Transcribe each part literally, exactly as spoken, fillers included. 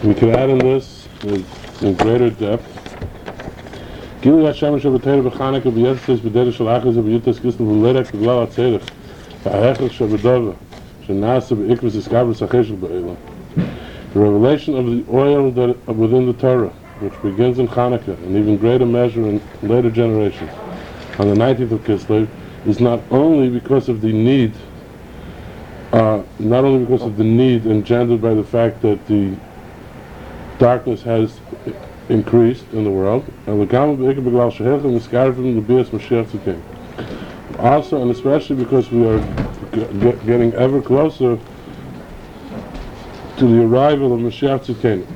We can add in this with, in greater depth. Gili Hashem Shabbatayra b'Chanukah b'Yetzis b'Deder Shel Achaz b'Yutas Kislev b'Lerek b'Glal HaTzerich b'Hechach Shabbatova Shenasa b'Ikvus Iskabris HaCheshel b'Eilam. The revelation of the oil that within the Torah, which begins in Chanukah and even greater measure in later generations, on the nineteenth of Kislev, is not only because of the need, uh, not only because of the need engendered by the fact that the darkness has increased in the world, also and especially because we are g- getting ever closer to the arrival of Mashiach Tzidkenu.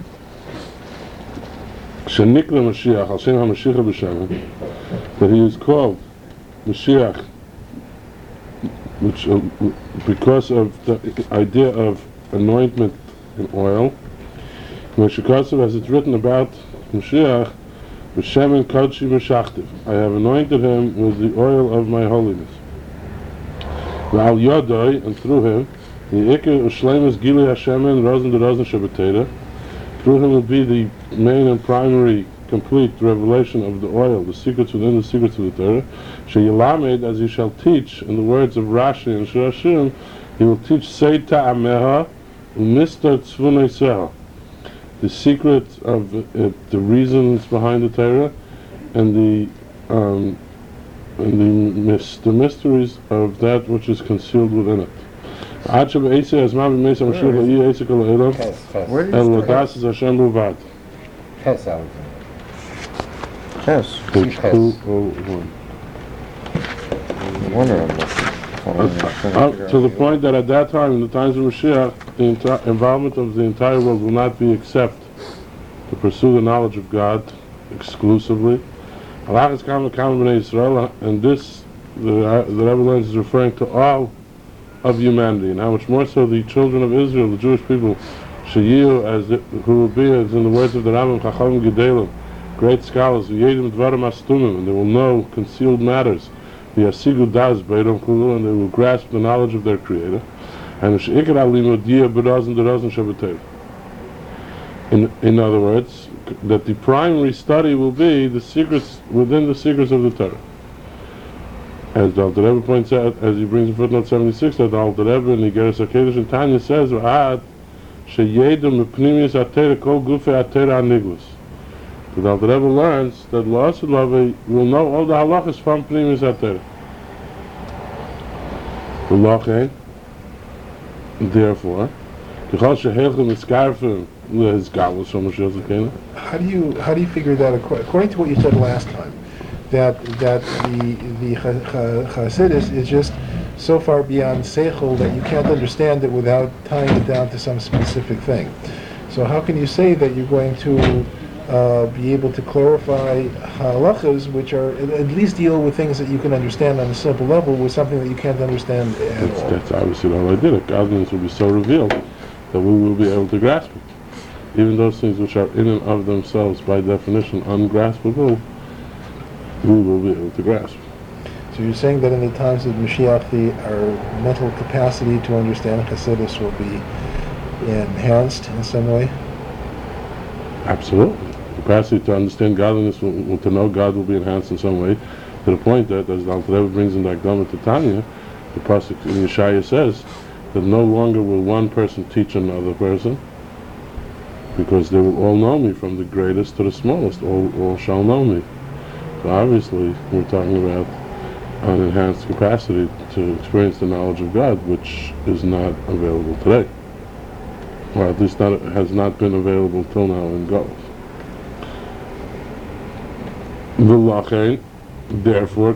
Shenikla Mashiach, Al Shem HaMashiach B'Shem, that he is called Mashiach, which uh, because of the idea of anointment in oil, Meshikasav, as it's written about Mashiach, B'Shem Kodshi Meshachtiv, I have anointed him with the oil of my holiness. V'al Yodoi, and through him, the Iker Ushlemus Gili Hashem and Rozen de Rozen Shabbatera, through him will be the main and primary complete revelation of the oil, the secrets within the secrets of the Torah. Sheyilamed, as he shall teach, in the words of Rashi and Shirashim, he will teach Seita Ameha Umistar Tzvunei Seha, the secret of uh, the reasons behind the Torah and the um, and the, mis- the mysteries of that which is concealed within it. Where do you start? Ches, Alexander. Ches. Page two oh one. No wonder I'm looking. Up to the point that at that time, in the times of Mashiach, the enti- involvement of the entire world will not be except to pursue the knowledge of God exclusively. Allah is coming, coming b'nei Yisrael, and this, the, uh, the Rebbe learns, is referring to all of humanity, and how much more so the children of Israel, the Jewish people, Sheyiu, as it, who will be, as in the words of the Rambam, Chachamim Gedalim, great scholars, V'yedim Dvarim Astumim, and they will know concealed matters, V'yasigu Das Beidom Kulu, and they will grasp the knowledge of their Creator, and Sh'ikar Alimudiya B'Rozen D'Rozen Shabbatayv. In in other words, that the primary study will be the secrets within the secrets of the Torah. As the Alter Rebbe points out, as he brings in footnote seventy-six, that the Alter Rebbe in Igeres HaKedesh and Tanya says, "V'ad sheyedem mepnimius atera kol gufei atera aniglus." The Alter Rebbe learns that La'asud Lavei will know all the halachas from pnimius atera. V'lochein, therefore, k'chol sheheilchem eskarfim le'his galus from Mashiach Tzidkenu. How do you how do you figure that ac- according to what you said last time? That that the the Chassidus is just so far beyond seichel that you can't understand it without tying it down to some specific thing. So how can you say that you're going to uh, be able to clarify halachas, which are at least deal with things that you can understand on a simple level, with something that you can't understand at That's, all? that's obviously the whole idea. That godliness will be so revealed that we will be able to grasp it. Even those things which are in and of themselves, by definition, ungraspable, we will be able to grasp. So you're saying that in the times of Mashiach, the, our mental capacity to understand Chassidus will be enhanced in some way? Absolutely. The capacity to understand godliness, will, will, to know God, will be enhanced in some way, to the point that, as the Alter Rebbe brings in the Akdama to Tanya, the pasuk in Yeshaya says that no longer will one person teach another person, because they will all know me, from the greatest to the smallest. All, all shall know me. So obviously, we're talking about an enhanced capacity to experience the knowledge of God, which is not available today, or at least not has not been available till now in Golus. V'lachein, therefore,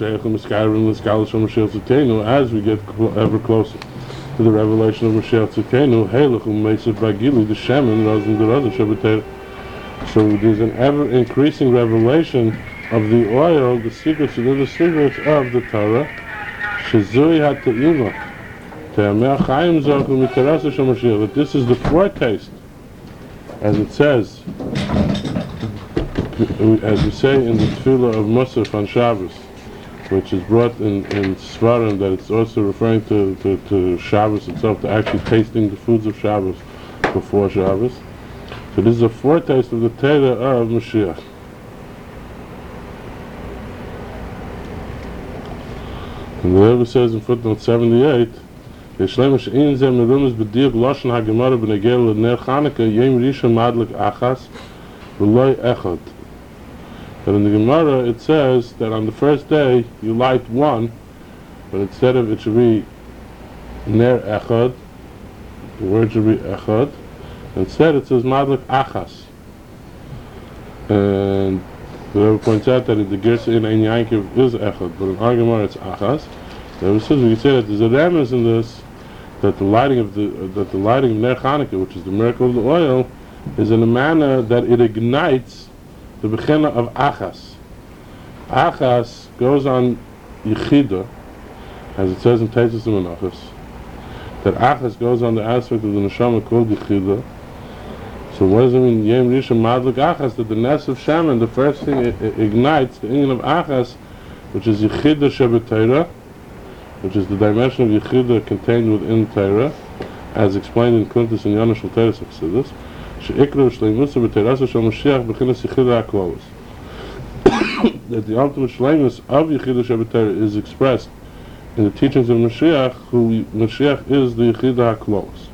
as we get cl- ever closer to the revelation of Mashiach Tzidkenu, the Shemin, Rozen de Rozen Shabbatayr. So there's an ever increasing revelation of the oil, the secrets within the secrets of the Torah. Shezui HaTe'ima, Te'ameh Chaim Zoku Mitarasa Shemashir. That this is the foretaste, as it says, as we say in the Tefillah of Musaf on Shabbos, which is brought in, in Svarim, that it's also referring to, to, to Shabbos itself, to actually tasting the foods of Shabbos before Shabbos. So this is a foretaste of the Torah of Mashiach. And the Rebbe says in footnote seventy-eight, "Yeshlema she'in zeh merumas b'diuk lashon haGemara b'negel l'ner Chanukah yom rishon madlik achas v'loy echad." But in the Gemara it says that on the first day you light one, but instead of it should be ner echad, the word should be echad. Instead it says madlik achas. And the Rebbe points out that in the Gersa in Ein Yankov is echad, but in our Gemara it's achas. The Rebbe says we can say that there's a remez in this, that the lighting of the uh, that the lighting of ner Chanukah, which is the miracle of the oil, is in a manner that it ignites the bechina of achas. Achas goes on yichida, as it says in Teisus Menachos, that achas goes on the aspect of the neshama called yichida. So what does it mean? Yom rishon madlik achas, that the nest of shaman, the first thing it, it ignites the inyan of achas, which is yichida shebetayra, which is the dimension of yichida contained within Torah, as explained in Kuntis and Yonash L'Teres of Chassidus. She'ikru shleimusa b'teirasa shel Mashiach b'chinas yichida ha'klolos. That the ultimate shleimus of yichida shebetayra is expressed in the teachings of Mashiach, who Mashiach is the yichida ha'klolos.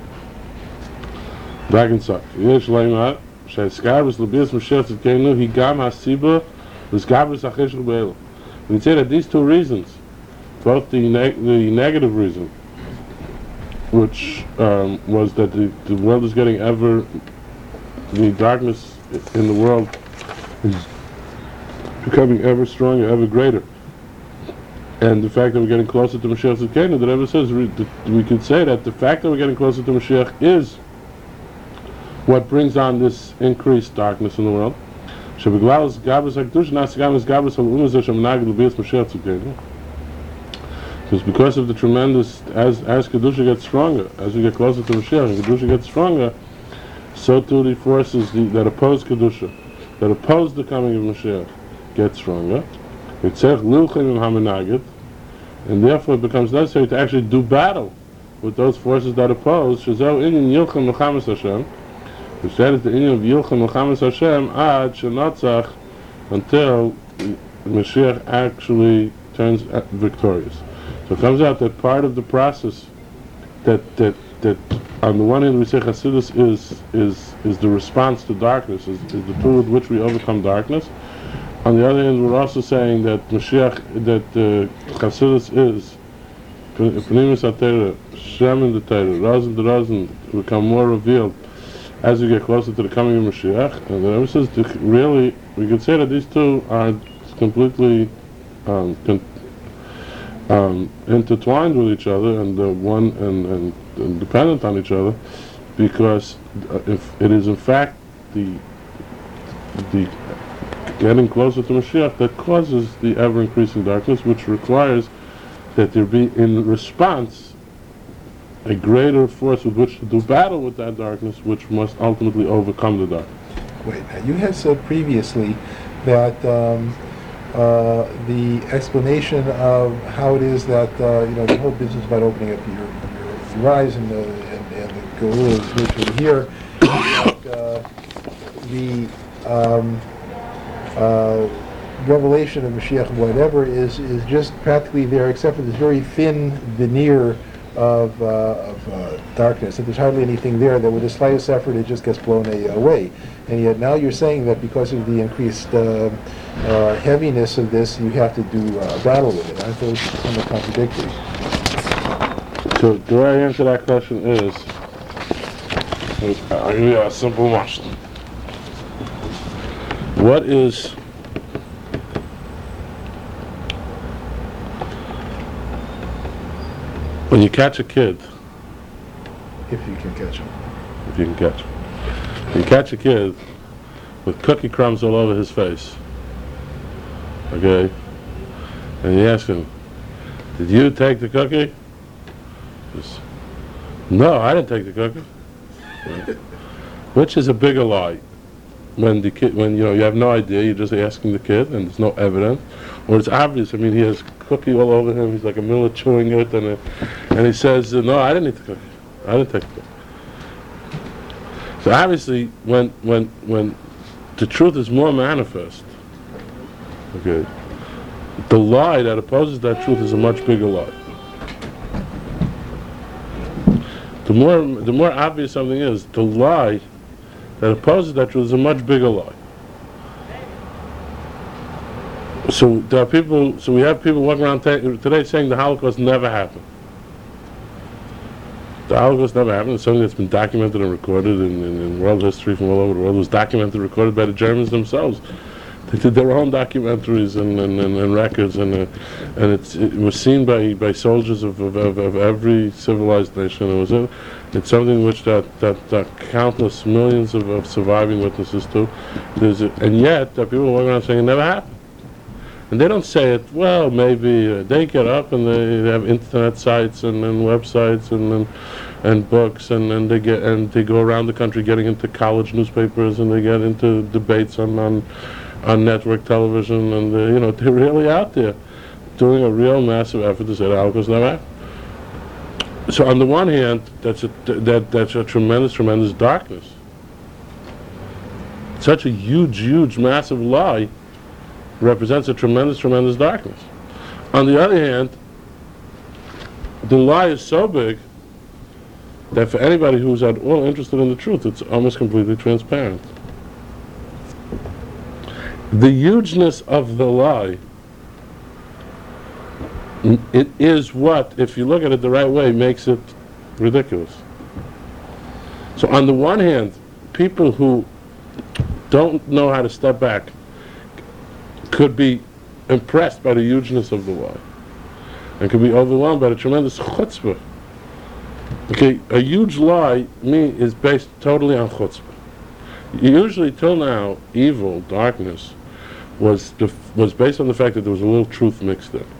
Back in Sak. Yesh leimah she'eskarbus l'bias Mashiach tzidkenu hi gam ha'siba l'eskarbus ha'cheshach be'elu. We can say that these two reasons, both the neg- the negative reason, which um, was that the, the world is getting ever, the darkness in the world is becoming ever stronger, ever greater, and the fact that we're getting closer to Mashiach Tzidkenu, the Rebbe says we, we could say that the fact that we're getting closer to Mashiach is what brings on this increased darkness in the world. Because because of the tremendous, as as Kedusha gets stronger, as we get closer to Mashiach, and Kedusha gets stronger, so too the forces the, that oppose Kedusha, that oppose the coming of Mashiach, get stronger. And therefore it becomes necessary to actually do battle with those forces that oppose. Which that is the inyan of Yilchem Mechamas Hashem ad shenatzach, until Mashiach actually turns victorious. So it comes out that part of the process that that that on the one hand we say Chassidus is is is the response to darkness, is, is the tool with which we overcome darkness. On the other hand, we're also saying that Mashiach, that uh, Chassidus is Pnimis HaTorah, Shem in the Torah, Razin the Razin, become more revealed as we get closer to the coming of Mashiach. And the Rebbe says, to really, we could say that these two are completely um, con- um, intertwined with each other, and uh, one and, and, and dependent on each other, because uh, if it is in fact the the getting closer to Mashiach that causes the ever-increasing darkness, which requires that there be, in response, a greater force with which to do battle with that darkness, which must ultimately overcome the darkness. Wait, now you had said previously that um, uh, the explanation of how it is that uh, you know the whole business about opening up your, your, your eyes and the and, and the Geula is literally here, that uh, the um, uh, revelation of Mashiach, whatever, is is just practically there, except for this very thin veneer of, uh, of uh, darkness, and there's hardly anything there that with the slightest effort it just gets blown a, away. And yet now you're saying that because of the increased uh, uh, heaviness of this, you have to do uh, battle with it. Aren't those somewhat contradictory? So the way I answer that question is, I'll give you a simple question. What is when you catch a kid, If you can catch them. if you can catch him, you catch a kid with cookie crumbs all over his face, okay, and you ask him, did you take the cookie? He says, no, I didn't take the cookie. Right? Which is a bigger lie? When the kid, when you know you have no idea, you're just asking the kid, and there's no evidence, or it's obvious. I mean, he has cookie all over him. He's like a miller chewing it, and uh, and he says, "No, I didn't eat the cookie. I didn't take the cookie." So obviously, when when when the truth is more manifest, okay, the lie that opposes that truth is a much bigger lie. The more the more obvious something is, the lie that opposes that truth is a much bigger lie. So there are people. So we have people walking around t- today saying the Holocaust never happened. The Holocaust never happened. It's something that's been documented and recorded in, in, in world history from all over the world. It was documented and recorded by the Germans themselves. They did their own documentaries and, and, and, and records, and uh, and it's, it was seen by, by soldiers of, of, of, of every civilized nation. It was a, it's something which that, that, that countless millions of, of surviving witnesses to. There's a, and yet, there are people walking around saying it never happened. And they don't say it, well, maybe. Uh, they get up and they, they have internet sites and, and websites and, and and books, and, and they get and they go around the country getting into college newspapers, and they get into debates on on, on network television, and they, you know, they're really out there doing a real massive effort to say the Holocaust never happened. So on the one hand, that's a that that's a tremendous, tremendous darkness. Such a huge, huge, massive lie represents a tremendous, tremendous darkness. On the other hand, the lie is so big that for anybody who's at all interested in the truth, it's almost completely transparent. The hugeness of the lie, it is what, if you look at it the right way, makes it ridiculous. So on the one hand, people who don't know how to step back could be impressed by the hugeness of the lie, and could be overwhelmed by the tremendous chutzpah. Okay, a huge lie, me, is based totally on chutzpah. Usually, till now, evil, darkness, was the, was based on the fact that there was a little truth mixed in.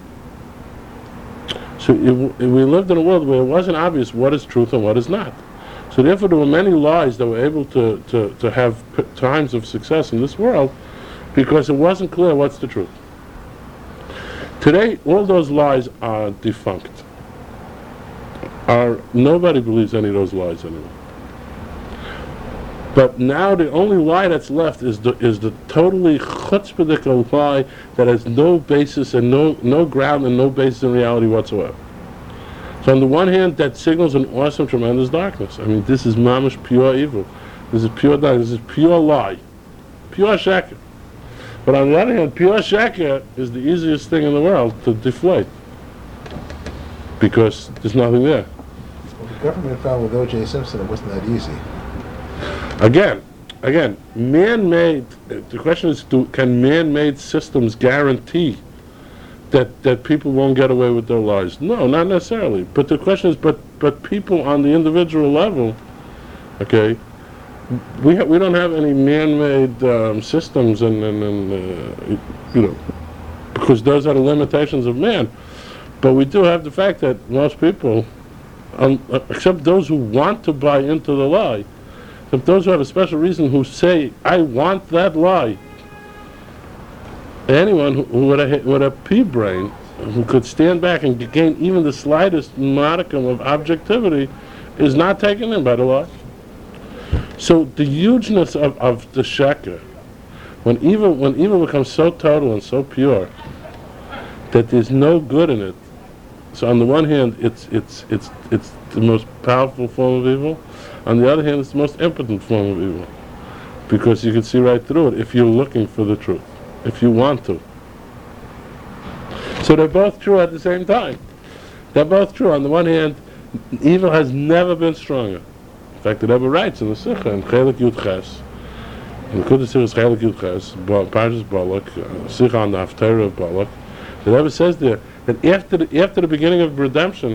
So it, it, we lived in a world where it wasn't obvious what is truth and what is not. So therefore, there were many lies that were able to, to, to have p- times of success in this world, because it wasn't clear what's the truth. Today, all those lies are defunct. Are, nobody believes any of those lies anymore. But now the only lie that's left is the is the totally chutzpahdik lie that has no basis and no, no ground and no basis in reality whatsoever. So on the one hand, that signals an awesome, tremendous darkness. I mean, this is mamish pure evil. This is pure darkness. This is pure lie. Pure sheker. But on the other hand, pure sheker is the easiest thing in the world to deflate, because there's nothing there. Well, the government found with O J Simpson it wasn't that easy. Again, again, man-made, the question is, do, can man-made systems guarantee that, that people won't get away with their lies? No, not necessarily. But the question is, but, but people on the individual level, okay, we ha- we don't have any man-made um, systems, and, and, and uh, you know, because those are the limitations of man. But we do have the fact that most people, um, except those who want to buy into the lie, except those who have a special reason, who say, I want that lie. Anyone who, who with a with a pea brain, who could stand back and gain even the slightest modicum of objectivity, is not taken in by the lie. So the hugeness of, of the sheker, when evil when evil becomes so total and so pure that there's no good in it. So on the one hand, it's it's it's it's the most powerful form of evil. On the other hand, it's the most impotent form of evil, because you can see right through it if you're looking for the truth, if you want to. So they're both true at the same time. They're both true. On the one hand, evil has never been stronger. In fact, the Rebbe writes in the Sikha, in Chelik Yud Ches, in the Kudas Sikha Chelik Yud Ches, Parshas Balak, uh, Sikha on the Haftarah of Balak, the Rebbe says there that after the, after the beginning of redemption,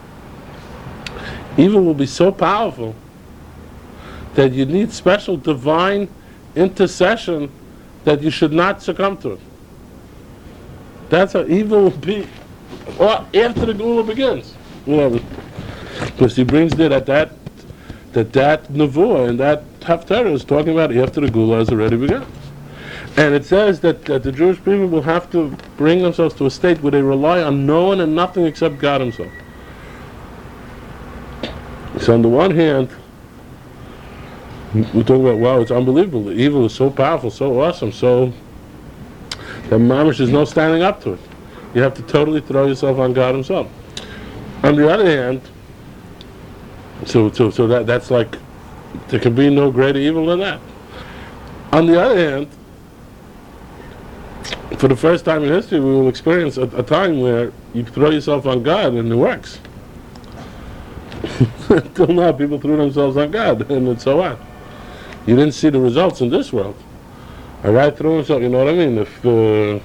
evil will be so powerful that you need special divine intercession that you should not succumb to it. That's how evil will be, or after the Geula begins. You know, because he brings there that that that that nevuah and that haftarah is talking about after the Geula has already begun. And it says that, that the Jewish people will have to bring themselves to a state where they rely on no one and nothing except God Himself. So on the one hand, We're talking about, wow, it's unbelievable. The evil is so powerful, so awesome, so that mamish, there's no standing up to it. You have to totally throw yourself on God Himself. On the other hand, so so so that that's like, there can be no greater evil than that. On the other hand, for the first time in history, we will experience a, a time where you throw yourself on God and it works. Until now, people threw themselves on God, and it's so what? You didn't see the results in this world. A guy threw himself, you know what I mean? If uh,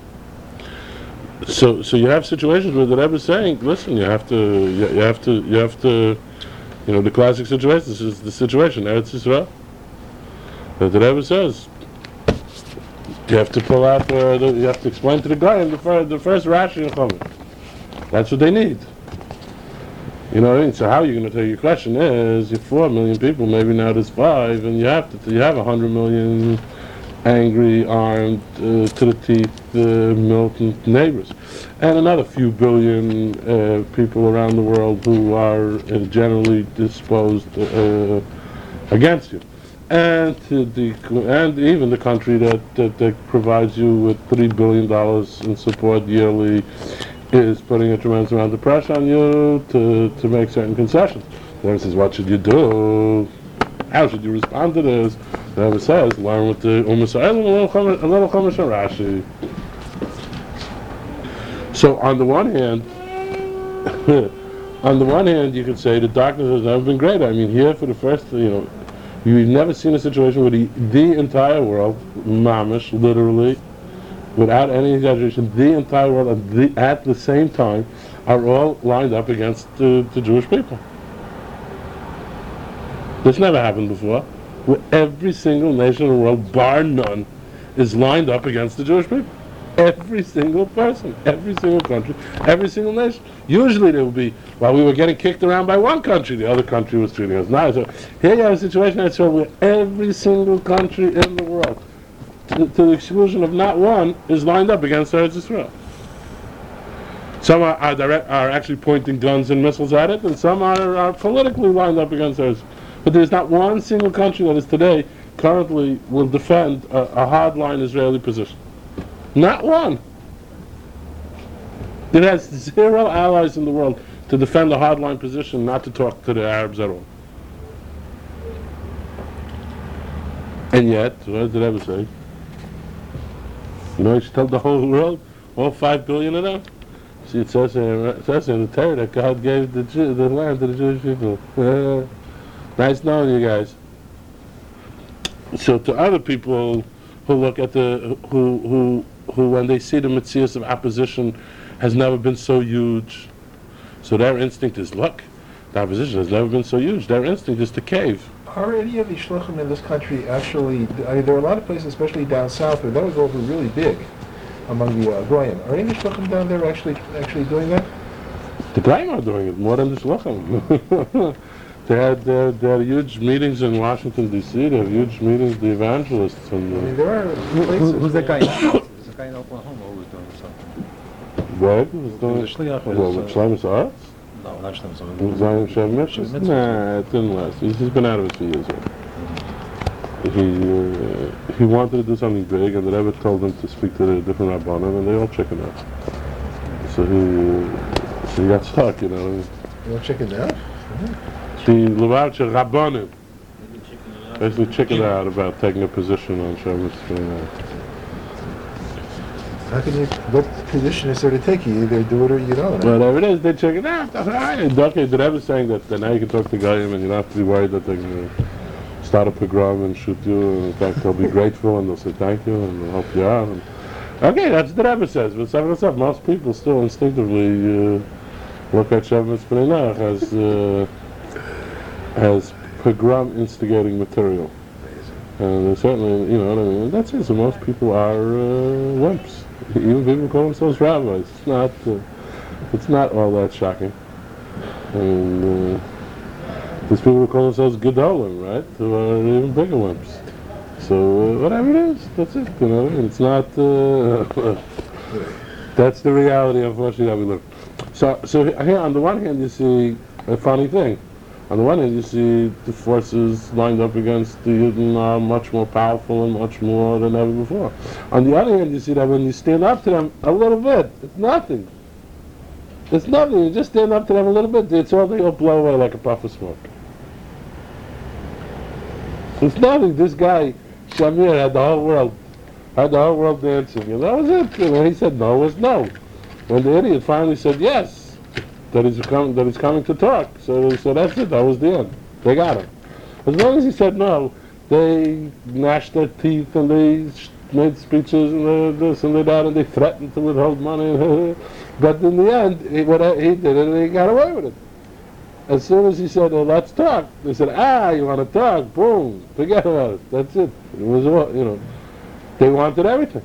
so, so you have situations where the Rebbe is saying, listen, you have to, you, you have to, you have to, you know, the classic situation. This is the situation, Eretz Yisrael. That the Rebbe says, you have to pull out, uh, the, you have to explain to the guy in the first, the first Rashi and Chomer. That's what they need. You know what I mean? So how are you going to tell? Your question is, you're four million people, maybe now there's five, and you have to, you have a hundred million angry, armed, uh, to the teeth, uh, militant neighbors, and another few billion uh, people around the world who are uh, generally disposed uh, against you, and to the, and even the country that, that that provides you with three billion dollars in support yearly is putting a tremendous amount of pressure on you to, to make certain concessions. Then it says, what should you do? How should you respond to this? Then it says, learn with the Umm Yisrael, a little Chumash and Rashi. So on the one hand, on the one hand, you could say the darkness has never been greater. I mean, here for the first, you know, you've never seen a situation where the, the entire world, mamish, literally, without any exaggeration, the entire world at the, at the same time are all lined up against the, the Jewish people. This never happened before. Where every single nation in the world, bar none, is lined up against the Jewish people. Every single person, every single country, every single nation. Usually there will be, while we were getting kicked around by one country, the other country was treating us nice. So here you have a situation that's where every single country in the world, to, to the exclusion of not one, is lined up against Eretz Yisrael. Some are, are, direct, are actually pointing guns and missiles at it, and some are, are politically lined up against Eretz Yisrael. But there's not one single country that is today, currently, will defend a, a hardline Israeli position. Not one. It has zero allies in the world to defend a hardline position, not to talk to the Arabs at all. And yet, what did I ever say? You know, you should tell the whole world, all five billion of them. See, it says in, it says in the Torah that God gave the, Jew, the land to the Jewish people. Uh, nice knowing you guys. So to other people who look at the, who, who, who when they see the metzius of opposition has never been so huge, so their instinct is, look, the opposition has never been so huge. Their instinct is to cave. Are any of the shluchim in this country actually, I mean, there are a lot of places, especially down south, where that would go over really big among the uh, Goyim. Are any of the shluchim down there actually actually doing that? The Goyim are doing it more than the shluchim. They had, they, they had huge meetings in Washington, D C They have huge meetings, the evangelists. And, uh, I mean, there are Who, places. who, who's that guy? There's a guy in Oklahoma who was doing something. Greg was doing He was a shliach with Well, his, with uh, Shlomo Zaratz? No, not Shlomo. With Zion Shev Mitzvahs? Shev Mitzvahs. Nah, it didn't last. He's, he's been out of it for years. He, uh, he wanted to do something big, and the Rebbe told him to speak to the different rabbanim, and they all chickened out. So he, so he got stuck, you know. You want to check it out? The Lubavitcher rabbanim basically chickened out about taking a position on Shev Mitzvah. How can you, what position is there to take? You either do it or you don't. Whatever it is, they check it out. Okay, the Rebbe is saying that, that now you can talk to Goyim and you don't have to be worried that they're going to start a pogrom and shoot you. And in fact, they'll be grateful and they'll say thank you and they'll help you out. And, okay, that's what the Rebbe says. But some of most people still instinctively uh, look at Shev Mitzvah as uh, as pogrom instigating material. And certainly, you know what I mean. That's it. So most people are uh, wimps. Even people call themselves rabbis. It's not. Uh, it's not all that shocking. I mean, uh, there's people who call themselves gedolim, right? Who are even bigger wimps. So uh, whatever it is, that's it. You know, it's not. Uh, that's the reality, unfortunately, that we live. So, so here on the one hand, you see a funny thing. On the one hand, you see the forces lined up against the Yidden are much more powerful and much more than ever before. On the other hand, you see that when you stand up to them a little bit, it's nothing. It's nothing. You just stand up to them a little bit, it's all, they all blow away like a puff of smoke. It's nothing. This guy, Shamir, had the whole world, had the whole world dancing, and that was it. And when he said no, it was no. When the idiot finally said yes, that he's coming, that he's coming to talk, so so that's it. That was the end. They got him. As long as he said no, they gnashed their teeth and they sh- made speeches and they this and they that and they threatened to withhold money. But in the end, he, what he did it, and he got away with it. As soon as he said, oh, "Let's talk," they said, "Ah, you want to talk? Boom, forget about it. That's it." It was all, you know, they wanted everything.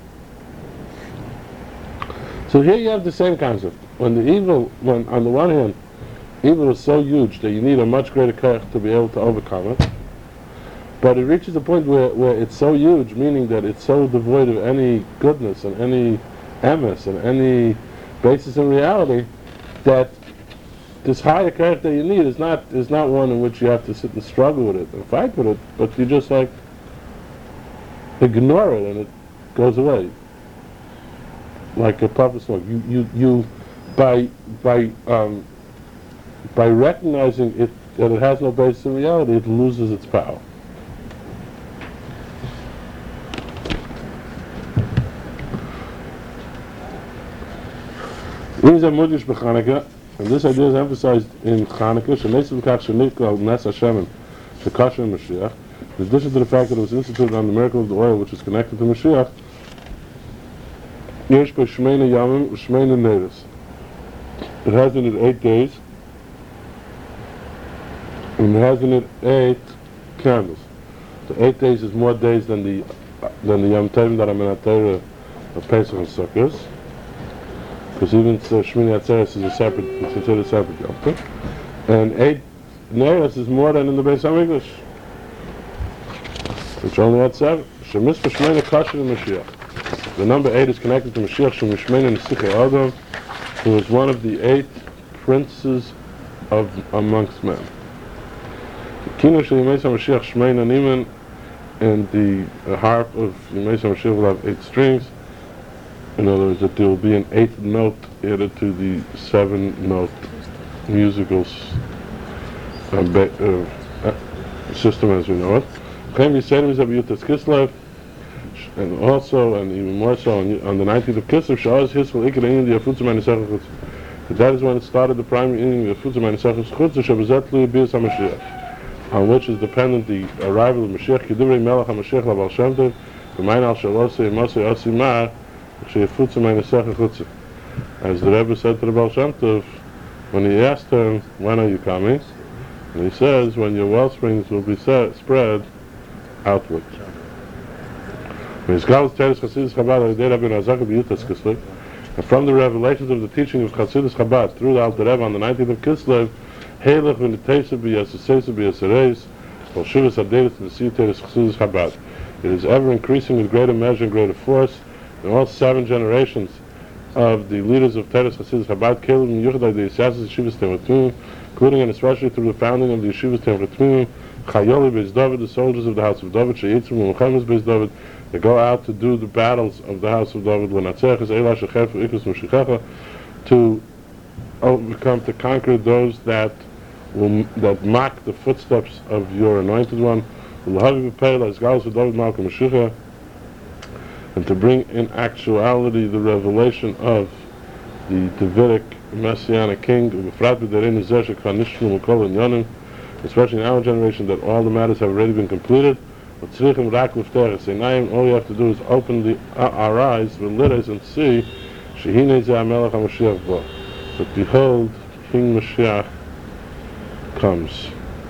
So here you have the same concept. When the evil, when on the one hand, evil is so huge that you need a much greater koach to be able to overcome it, but it reaches a point where, where it's so huge, meaning that it's so devoid of any goodness and any emes and any basis in reality, that this higher koach that you need is not is not one in which you have to sit and struggle with it and fight with it, but you just like ignore it and it goes away like a puff of smoke. You you you by by um, by recognizing it that it has no basis in reality, it loses its power. And this idea is emphasized in Chanukah. In addition to the fact that it was instituted on the miracle of the oil, which is connected to Mashiach, Yesh b'shmeina yamim u'shmeina neiros. It has in it eight days, and it has in it eight candles. So eight days is more days than the uh, than the Yom Tovim that are in Torah of Pesach and Sukkot. Because even so, Shmini Atzeres is a separate, it's considered a separate Yom Tov. And eight neiros is more than in the Beis HaMikdash, which only had seven. Shemis b'shmeina kasher Mashiach. The number eight is connected to Mashiach Shemishmein Nesichei Adam, who is one of the eight princes of amongst men. Kino Shel Yimei Mashiach Shmein Animen, and the uh, harp of Yimei Mashiach will have eight strings. In other words, that there will be an eighth note added to the seven-note musical uh, ba- uh, system as we know it. Chem Yisrael Mizab Yutas Kislev. And also, and even more so, on, on the nineteenth of Kislev, Sha'az Hisfel Ikar Ein the Afutza Meinesach Chutz. That is when it started the primary inning of the Afutza Meinesach Chutz, Shabazat Lui Bias HaMashiach, on which is dependent the arrival of Mashiach, Kidivrei Melech HaMashiach Labal Shem Tov, V'mayin Al Shalosei Mosei Osimar, She'afutza Meinesach Chutz. As the Rebbe said to the Baal Shem Tov, when he asked him, when are you coming? And he says, when your well springs will be set, spread outward. And from the revelations of the teaching of Chassidus Chabad through the Alter Rebbe on the nineteenth of Kislev, Heilech v'nitesa b'yaseseisa b'yasereis, Kol Shivas Adelis v'siyuteres Chassidus Chabad. It is ever increasing with greater measure and greater force. In all seven generations of the leaders of Teres Chassidus Chabad, Kelim Yuchadai the Yisyasis Yeshivas Temratum, including and especially through the founding of the Yeshivas Temratum, Chayoli Beis David, the soldiers of the house of David, Sheyitzim U'Mechemes Beis David, they go out to do the battles of the house of David, to overcome, to conquer those that will, that mock the footsteps of your anointed one, and to bring in actuality the revelation of the Davidic Messianic King, especially in our generation, that all the matters have already been completed. All you have to do is open the, uh, our eyes, and see, that behold, King Mashiach comes.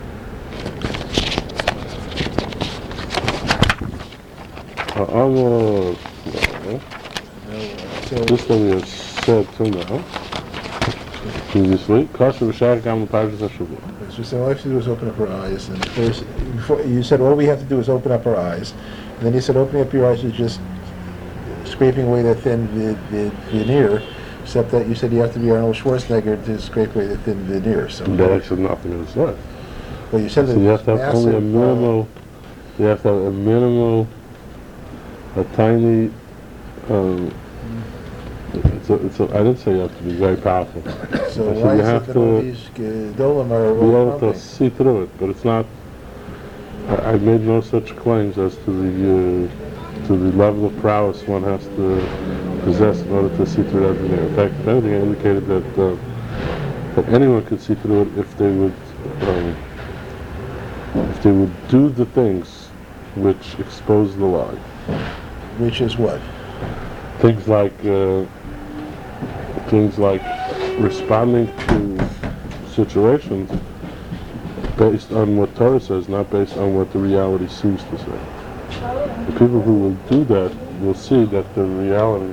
Uh, almost, no. So, this thing is said till now, previously. Kasher v'shar gam l'parshas HaShavua. So, so all we have to do is open up our eyes. And first, before, you said all we have to do is open up our eyes. And then you said opening up your eyes is just scraping away that thin vi- vi- veneer Except that you said you have to be Arnold Schwarzenegger to scrape away the thin veneer. So That actually nothing in his life. well, you said that So you have to have massive, only a uh, minimal, you have to have a minimal, a tiny, um, it's a, it's a, I didn't say you have to be very powerful. So I why said you is have it that to all these Gedolim are be able overwhelming? to see through it, but it's not, I, I made no such claims as to the, uh, to the level of prowess one has to possess in order to see through that veneer. In fact, if anything, I indicated that, uh, that anyone could see through it if they would, um, if they would do the things which expose the lie. Which is what? Things like, uh, things like responding to situations based on what Torah says, not based on what the reality seems to say. The people who will do that will see that the reality.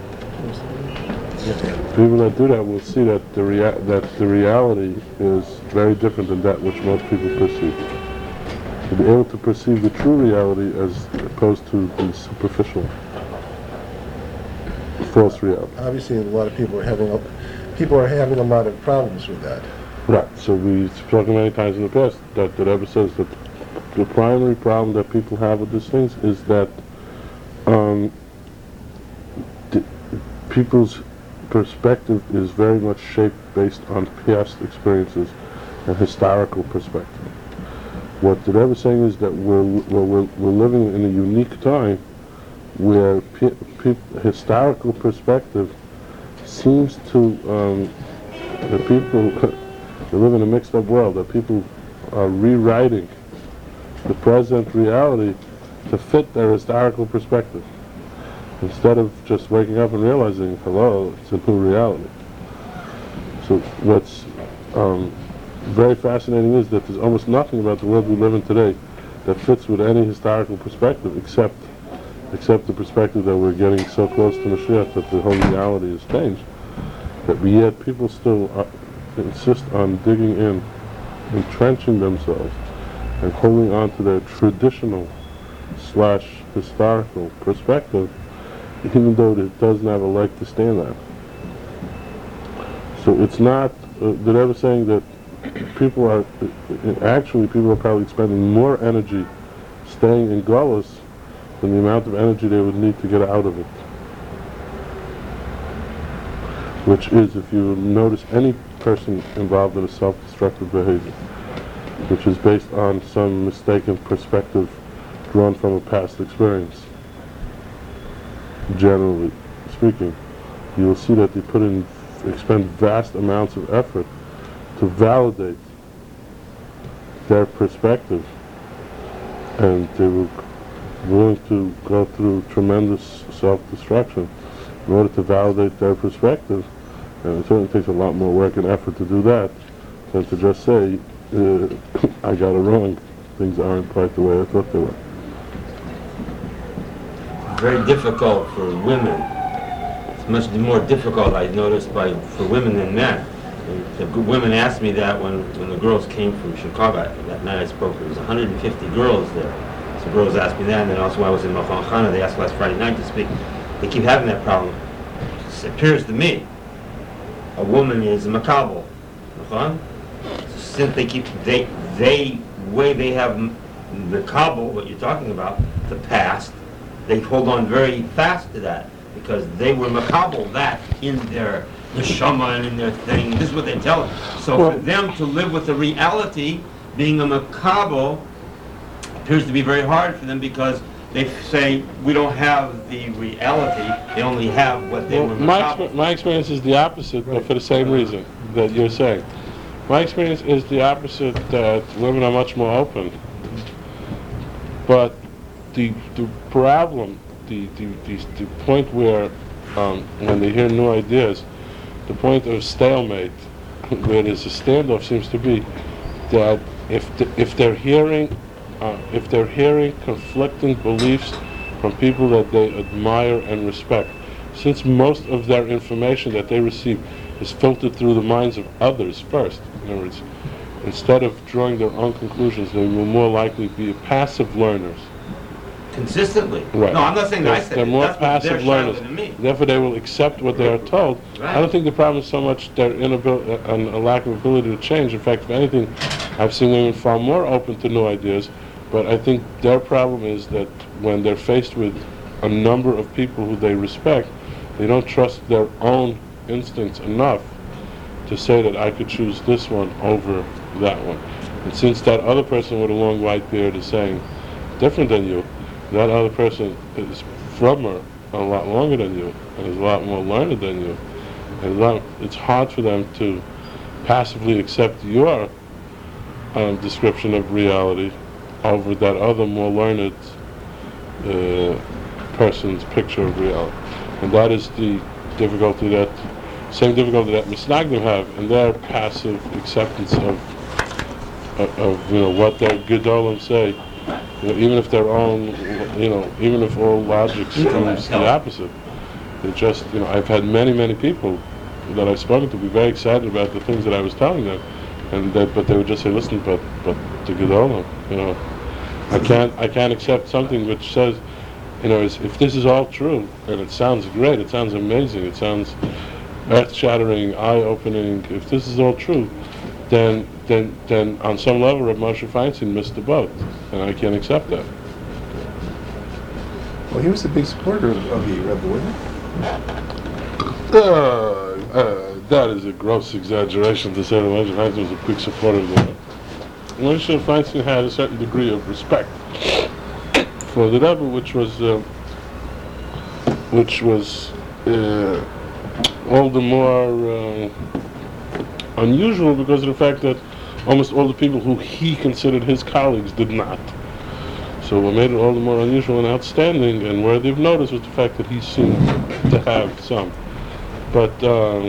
People that do that will see that the rea- that the reality is very different than that which most people perceive. To be able to perceive the true reality as opposed to the superficial, false reality. Obviously, a lot of people are having a, people are having a lot of problems with that. Right. So we've spoken many times in the past that the Rebbe says that the primary problem that people have with these things is that um, the, people's perspective is very much shaped based on past experiences and historical perspective. What the Rebbe is saying is that we're, well, we're, we're living in a unique time where pe- pe- historical perspective seems to, um, the people, they live in a mixed up world, that people are rewriting the present reality to fit their historical perspective, instead of just waking up and realizing, hello, it's a new reality. So what's um, very fascinating is that there's almost nothing about the world we live in today that fits with any historical perspective, except except the perspective that we're getting so close to Mashiach that the whole reality has changed. But yet people still uh, insist on digging in, entrenching themselves, and holding on to their traditional slash historical perspective, even though it doesn't have a leg to stand on. So it's not, uh, the Rebbe is saying that people are, uh, actually people are probably spending more energy staying in Golus than the amount of energy they would need to get out of it. Which is, if you notice any person involved in a self-destructive behavior, which is based on some mistaken perspective drawn from a past experience, generally speaking, you will see that they put in, expend vast amounts of effort to validate their perspective, and they were willing to go through tremendous self-destruction in order to validate their perspective. And it certainly takes a lot more work and effort to do that than to just say, uh, I got it wrong, things aren't quite the way I thought they were. Very difficult for women. It's much more difficult, I noticed, by for women than men. And the g- women asked me that when, when the girls came from Chicago. That night I spoke, there was one hundred fifty girls there. So girls asked me that, and then also when I was in Machon Chana, they asked last Friday night to speak. They keep having that problem. It appears to me a woman is a makabel. Machon? Since they keep, they, they, way they have m- the kabel, what you're talking about, the past, they hold on very fast to that because they were makabel that in their neshama and in their thing. This is what they tell us. So Well, for them to live with the reality, being a makabel, appears to be very hard for them because they say we don't have the reality. They only have what they Well, were my, makabel. expe- my experience is the opposite, but for the same reason that you're saying. My experience is the opposite, that women are much more open. But the the problem, the the, the, the point where, um, when they hear new ideas, the point of stalemate, where there's a standoff, seems to be that if the, if they're hearing uh, if they're hearing conflicting beliefs from people that they admire and respect, since most of their information that they receive is filtered through the minds of others first. In other words, instead of drawing their own conclusions, they will more likely be passive learners. consistently. Right. No, I'm not saying that I They're- said they're it. more That's what passive they're learners. shouting to me. Therefore, they will accept what they are told. I don't Right. think the problem is so much their inability, uh, and a lack of ability to change. In fact, if anything, I've seen women far more open to new ideas. But I think their problem is that when they're faced with a number of people who they respect, they don't trust their own instincts enough to say that I could choose this one over that one. And since that other person with a long white beard is saying different than you, that other person is from her a lot longer than you and is a lot more learned than you. And a lot, it's hard for them to passively accept your um, description of reality over that other more learned uh, person's picture of reality. And that is the difficulty that, same difficulty that Misnagdim have in their passive acceptance of, of, of you know, what their Gedolim say, you know, even if their own, you know, even if all logic screams the opposite. They just, you know, I've had many, many people that I've spoken to be very excited about the things that I was telling them, and that, but they would just say, listen, but, but the Gedolim, you know, I can't, I can't accept something which says, you know, is, if this is all true, and it sounds great, it sounds amazing, it sounds earth-shattering, eye-opening, if this is all true, then, then, then on some level, Reb Moshe Feinstein missed the boat, and I can't accept that. Well, he was a big supporter of, of the Rebbe, wasn't he? Uh, uh, that is a gross exaggeration to say that Moshe Feinstein was a big supporter of the Rebbe. Moshe Feinstein had a certain degree of respect for the Rebbe, which was, uh, which was uh, all the more uh, unusual because of the fact that almost all the people who he considered his colleagues did not. So what made it all the more unusual and outstanding and worthy of notice was the fact that he seemed to have some. But, um,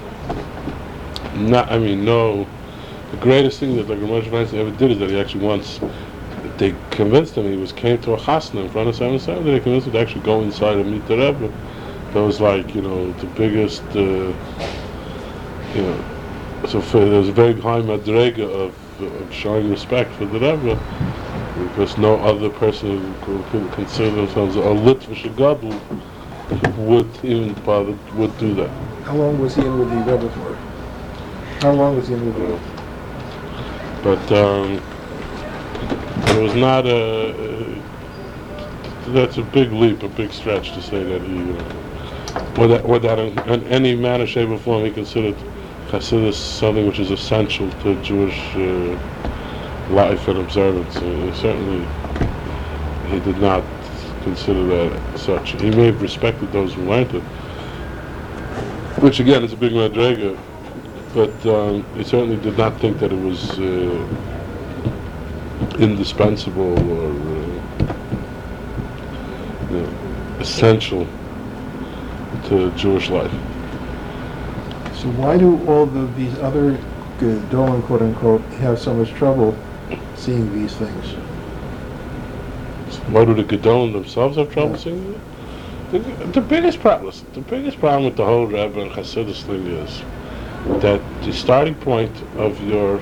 not, I mean, no, the greatest thing that like Moshe Feinstein ever did is that he actually once, they convinced him, he was came to a chasna in front of seven seven, they convinced him to actually go inside and meet the Rebbe. That was like, you know, the biggest, uh, you know, so for, there was a very high madrega of, of showing respect for the Rebbe, because no other person who could consider themselves a Litvish Gadol would even bother, would do that. How long was he in with the Rebbe for? How long was he in with the Rebbe? But um, it was not a, uh, that's a big leap, a big stretch to say that he, uh, or that, or that in, in any manner, shape, or form he considered Hasidus something which is essential to Jewish uh, life and observance. Uh, certainly, he did not consider that such. He may have respected those who learned it, which again is a big madrega, but um, he certainly did not think that it was uh, indispensable or uh, you know, essential to Jewish life. So why do all the, these other Gedolim, quote unquote, have so much trouble seeing these things? Why do the Gedolim themselves have trouble seeing it? The, the biggest problem, the biggest problem with the whole Rebbe and Hasidus thing is that the starting point of your,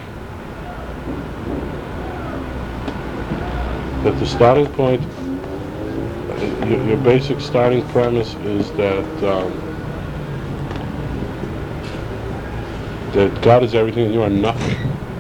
that the starting point, uh, your, your basic starting premise is that um, that God is everything and you are nothing.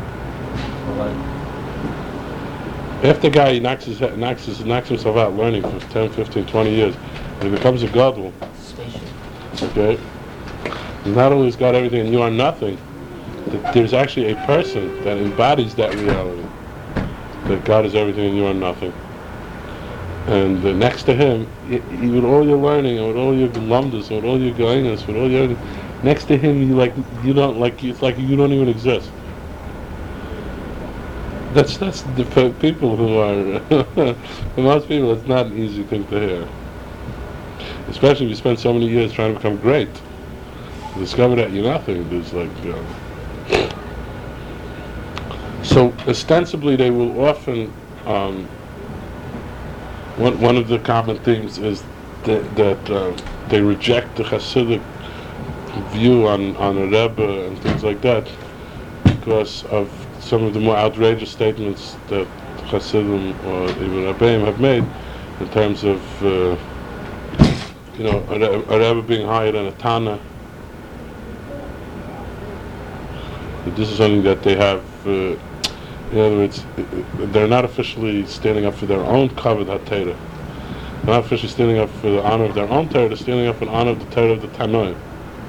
If the guy knocks his head, knocks his, knocks himself out learning for ten, fifteen, twenty years, and he becomes a gadol, okay? Not only is God everything and you are nothing, that there's actually a person that embodies that reality, that God is everything and you are nothing. And uh, next to him, y- y- with all your learning and with all your lumdus and with all your gainas, with all your next to him, you like you don't like it's like you don't even exist. That's that's the pe- people who are for most people. It's not an easy thing to hear, especially if you spend so many years trying to become great. To discover that you're nothing. There's like you know. So ostensibly, they will often. Um, one one of the common themes is that, that uh, they reject the Hasidic view on on a Rebbe and things like that because of some of the more outrageous statements that Hasidim or even Rebbeim have made, in terms of, uh, you know, a, Re- a Rebbe being higher than a Tana. This is something that they have, uh, in other words, uh, they're not officially standing up for their own kavod ha-Torah. They're not officially standing up for the honor of their own Torah, they're standing up in honor of the Torah of the Tanoim.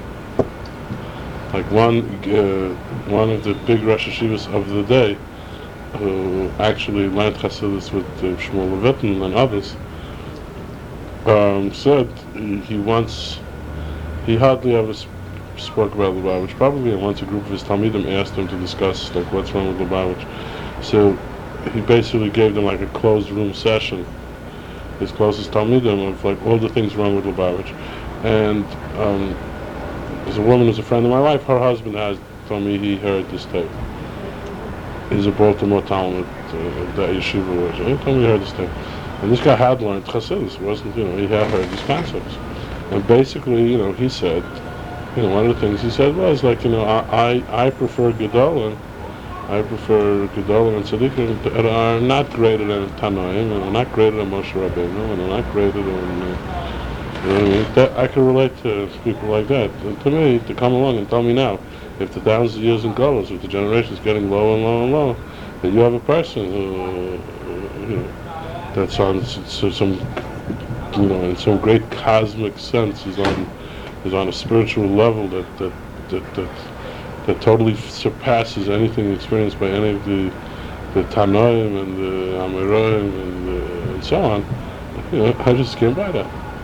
Like one, uh, one of the big Rosh Hashivas of the day, who actually learned Chassidus with uh, Shmuel Levitin and others, um, said he, he once, he hardly ever sp- spoke about Lubavitch. Probably once a group of his Talmidim asked him to discuss like what's wrong with Lubavitch. So he basically gave them like a closed room session, his closest Talmidim, of like all the things wrong with Lubavitch. And um, there's a woman who's a friend of my wife, her husband has told me he heard this tape. He's a Baltimore Talmud, uh, that yeshiva was. He told me he heard this tape. And this guy had learned Chassidus, wasn't, you know, he had heard these concepts. And basically, you know, he said, you know, one of the things he said was like, you know, I I, I prefer Gedolim, I prefer Gedolim and Tzaddikim that are not greater than Tanoim, and are not greater than Moshe Rabbeinu, and are not greater than, uh, you know what I mean? That, I can relate to people like that. And to me, to come along and tell me now, if the thousands of years in Golos, if the generation is getting lower and lower and lower, that you have a person who, uh, you know, that's on s- s- some, you know, in some great cosmic sense, is on is on a spiritual level that that that that, that totally surpasses anything experienced by any of the the Tanoim and the Amoraim and, uh, and so on. You know, I just can't buy that.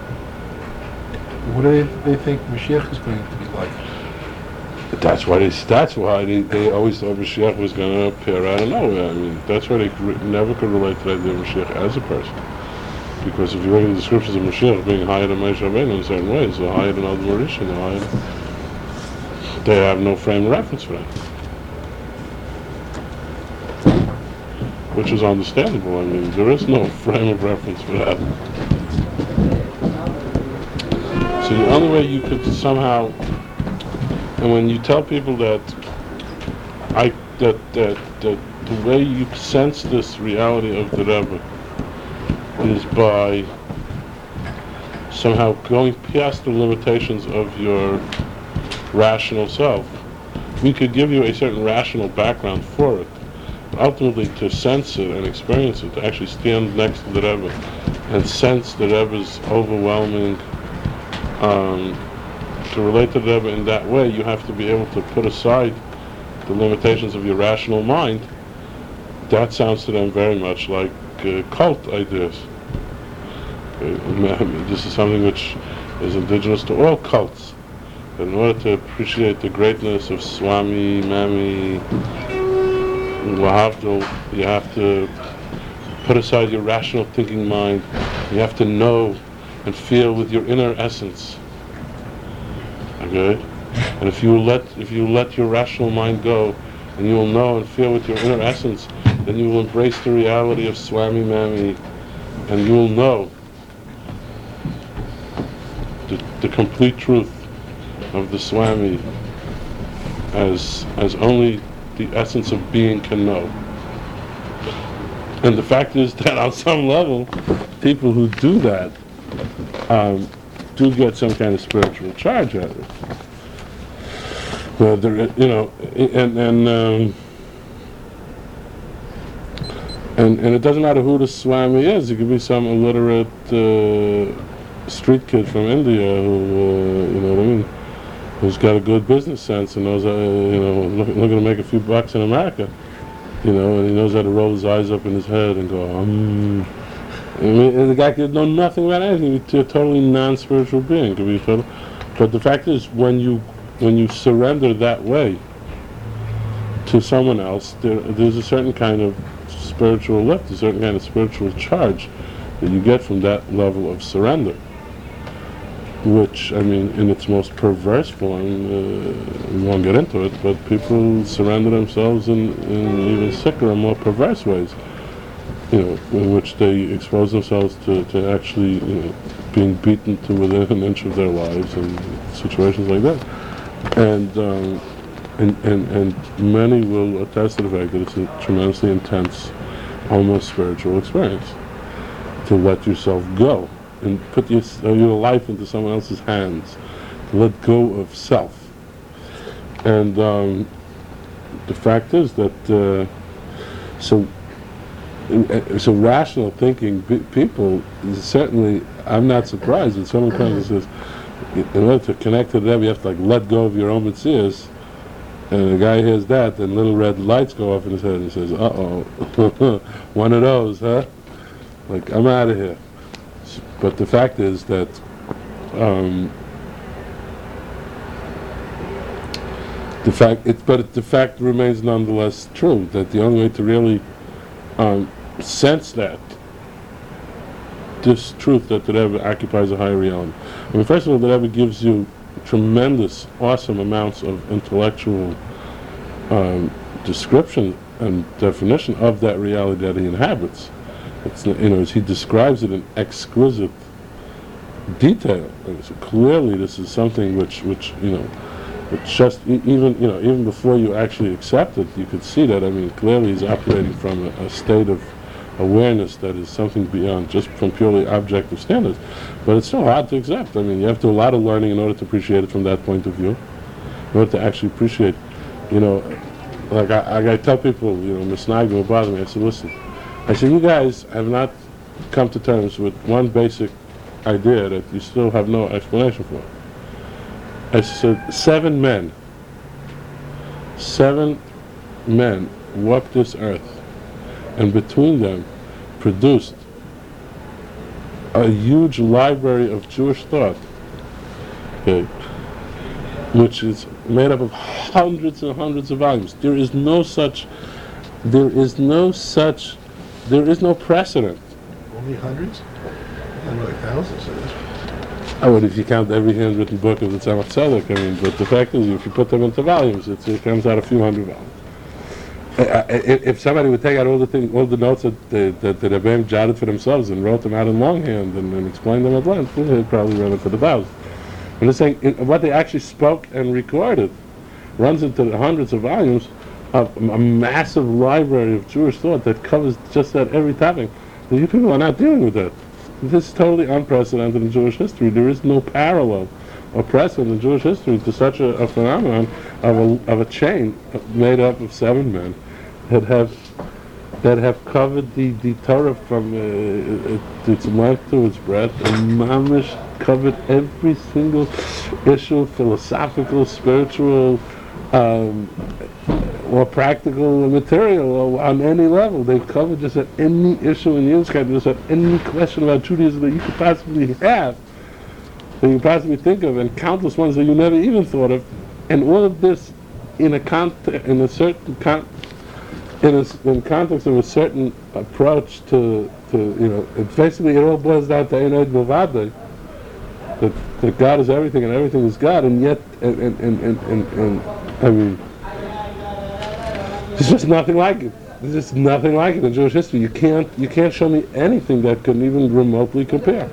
What do they, they think Mashiach is going to be like? That's why they, that's why they, they always thought Mashiach was going to appear out of nowhere. I mean, that's why they re- never could relate to the idea of Mashiach as a person. Because if you look at the descriptions of Mashiach being higher than Moshe Rabbeinu in certain ways, or higher than Adam Rishon, or higher than, they have no frame of reference for that. Which is understandable. I mean, there is no frame of reference for that. So the only way you could somehow, and when you tell people that I that that that the way you sense this reality of the Rebbe is by somehow going past the limitations of your rational self. We could give you a certain rational background for it, but ultimately to sense it and experience it, to actually stand next to the Rebbe and sense the Rebbe's overwhelming, um, to relate to the Rebbe in that way, you have to be able to put aside the limitations of your rational mind. That sounds to them very much like uh, cult ideas. Uh, this is something which is indigenous to all cults. That in order to appreciate the greatness of Swami, Mami, Lahavdil, you have to put aside your rational thinking mind. You have to know and feel with your inner essence. Okay? And if you let if you let your rational mind go, and you will know and feel with your inner essence, then you will embrace the reality of Swami Mami, and you will know the, the complete truth of the Swami as as only the essence of being can know. And the fact is that on some level, people who do that um, do get some kind of spiritual charge out of it. Well, there, you know, and and, um, and and it doesn't matter who the Swami is. It could be some illiterate uh, street kid from India who, uh, you know what I mean, who's got a good business sense and knows, uh, you know, look, looking to make a few bucks in America, you know, and he knows how to roll his eyes up in his head and go, um. I mean, and the guy could know nothing about anything. He'd be a totally non-spiritual being. Could be total. But the fact is, when you when you surrender that way to someone else, there, there's a certain kind of spiritual lift, a certain kind of spiritual charge that you get from that level of surrender. Which, I mean, in its most perverse form, uh, we won't get into it, but people surrender themselves in, in even sicker and more perverse ways. You know, in which they expose themselves to, to actually, you know, being beaten to within an inch of their lives and situations like that. And, um, and, and, and many will attest to the fact that it's a tremendously intense, almost spiritual experience. to let yourself go and put your, uh, your life into someone else's hands, to let go of self. And um, the fact is that uh, so uh, so rational thinking pe- people, certainly, I'm not surprised when someone comes and says, in order to connect to them, you have to like let go of your own mitzvahs. And the guy hears that, then little red lights go off in his head, and he says, "Uh-oh, one of those, huh? Like, I'm out of here." But the fact is that um, the fact, it, but it, the fact remains nonetheless true that the only way to really um, sense that this truth that the Rebbe occupies a higher realm. I mean, first of all, the Rebbe gives you tremendous, awesome amounts of intellectual um, description and definition of that reality that he inhabits. It's, you know, he describes it in exquisite detail. And so clearly, this is something which, which you know, which just e- even you know, even before you actually accept it, you could see that. I mean, clearly, he's operating from a, a state of awareness that is something beyond just from purely objective standards. But it's still hard to accept. I mean, you have to do a lot of learning in order to appreciate it from that point of view. In order to actually appreciate, you know, like I, like I tell people, you know, Misnag will bother me. I said, listen, I said, you guys have not come to terms with one basic idea that you still have no explanation for. I said, seven men, seven men walked this earth, and between them produced a huge library of Jewish thought, okay, which is made up of hundreds and hundreds of volumes. There is no such, there is no such, there is no precedent. Only hundreds? And like thousands of this. Oh, and if you count every handwritten book of the Tzemach Tzedek, I mean, but the fact is, if you put them into volumes, it's, it comes out a few hundred volumes. Uh, if somebody would take out all the things, all the notes that the, that the Rebbeim jotted for themselves and wrote them out in longhand and, and explained them at length, they'd probably run into the thousands. I'm just saying, it, what they actually spoke and recorded runs into the hundreds of volumes of a massive library of Jewish thought that covers just that every topic. And you people are not dealing with that. This is totally unprecedented in Jewish history. There is no parallel or precedent in Jewish history to such a, a phenomenon of a, of a chain made up of seven men that have that have covered the, the Torah from uh, its length to its breadth, and mamish covered every single issue, philosophical, spiritual, um, or practical material on any level. They've covered just at any issue in Yiddishkeit, just at any question about Judaism that you could possibly have, that you could possibly think of, and countless ones that you never even thought of. And all of this in a con- in a certain con- in a in context of a certain approach to, to you know, it basically it all boils down to Ein Od Milvado, that that God is everything and everything is God, and yet and and and, and, and, and I mean, there's just nothing like it. There's just nothing like it in Jewish history. You can't you can't show me anything that can even remotely compare.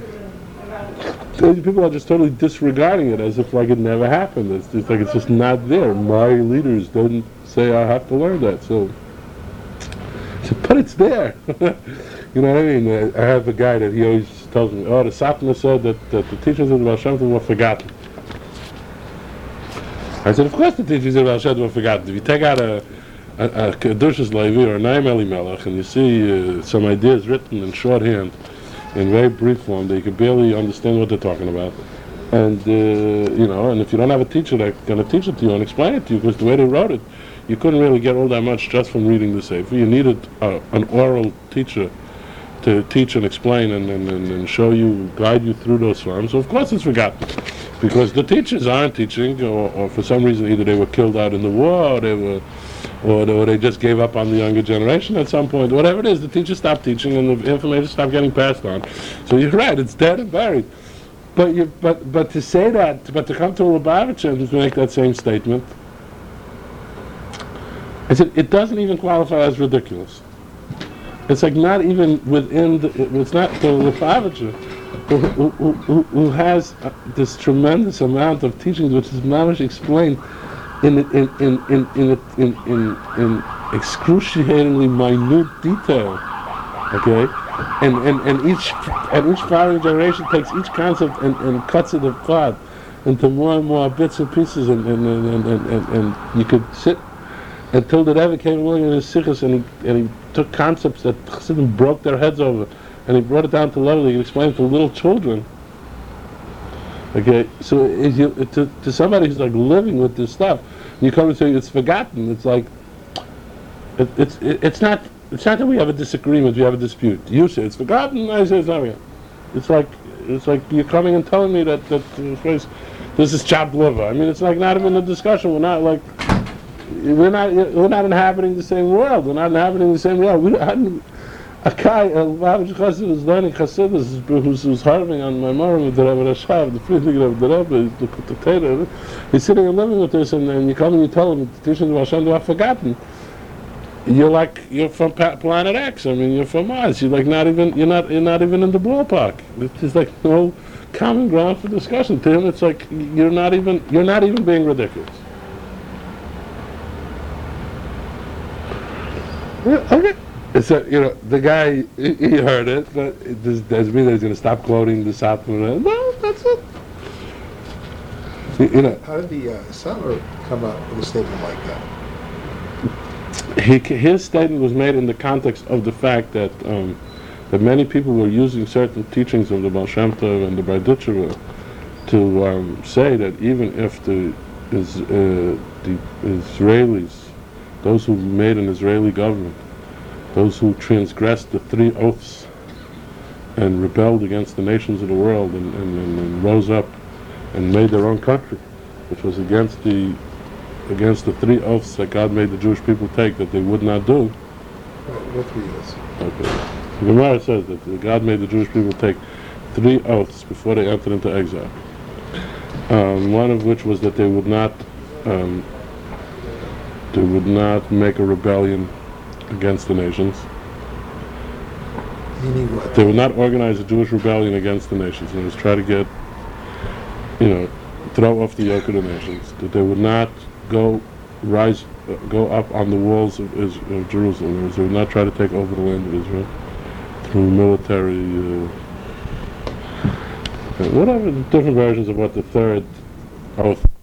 People are just totally disregarding it as if like it never happened. It's just like it's just not there. My leaders didn't say I have to learn that. So, so but it's there. You know what I mean? I have a guy that he always tells me, oh, the Satmar said that, that the teachings of the Baal Shem Tov were forgotten. I said, of course the teachings of the Baal Shem Tov were forgotten. If you take out a a, a Kedushas Levi or a Naim Elimelech and you see uh, some ideas written in shorthand, in very brief form, that you can barely understand what they're talking about. And, uh, you know, and if you don't have a teacher that's going to teach it to you and explain it to you, because the way they wrote it, you couldn't really get all that much just from reading the Sefer. You needed uh, an oral teacher to teach and explain and, and, and, and show you, guide you through those forms. So of course it's forgotten, because the teachers aren't teaching, or, or for some reason either they were killed out in the war, or they were Or, or they just gave up on the younger generation at some point. Whatever it is, the teachers stopped teaching and the information stopped getting passed on. So you're right, it's dead and buried. But you, but but to say that, but to come to Lubavitcher and to make that same statement, I said it doesn't even qualify as ridiculous. It's like not even within the, it's not the Lubavitcher who, who, who, who has uh, this tremendous amount of teachings which is mamish explained in in in in in in, in, in excruciatingly minute detail, okay, and, and, and each and each following generation takes each concept and, and cuts it apart into more and more bits and pieces, and and, and, and, and, and you could sit until the Rebbe came along in his sikhs, and he and he took concepts that Chassidim broke their heads over, and he brought it down to level. He could explain it to little children. Okay, so if you, to, to somebody who's like living with this stuff, you come and say it's forgotten. It's like it, it's it, it's not it's not that we have a disagreement, we have a dispute. You say it's forgotten, I say it's not forgotten. It's like it's like you're coming and telling me that that uh, this is chopped liver. I mean, it's like not even a discussion. We're not like we're not we're not inhabiting the same world. We're not inhabiting the same world. We don't, a guy, a Babish Chassid is learning Chassidus, who's, who's harping on my mom with the Rebbe Rashav, the Friedrich of the Rebbe, the Potato. He's sitting and living with us, and, and you come and you tell him the teachings of Hashem are forgotten. You're like you're from pa- planet X. I mean, you're from Mars. You're like not even you're not you're not even in the ballpark. There's like no common ground for discussion. To him, it's like you're not even you're not even being ridiculous. Yeah, okay. So, you know, the guy, he, he heard it, but it does, doesn't mean that he's going to stop quoting the Satmar. No, that's it. You, you know, How did the uh, Satmar come up with a statement like that? he, his statement was made in the context of the fact that um, that many people were using certain teachings of the Baal Shem Tov and the Berditchever to um, say that even if the, is, uh, the Israelis, those who made an Israeli government, those who transgressed the three oaths and rebelled against the nations of the world and, and, and, and rose up and made their own country, which was against the against the three oaths that God made the Jewish people take that they would not do. What three oaths? Okay. The Gemara says that God made the Jewish people take three oaths before they entered into exile. Um, one of which was that they would not um, they would not make a rebellion against the nations. Meaning what? They would not organize a Jewish rebellion against the nations. They would try to get, you know, throw off the yoke of the nations. That they would not go rise, uh, go up on the walls of, Is- of Jerusalem. They would not try to take over the land of Israel through military, uh, uh, whatever, different versions of what the third oath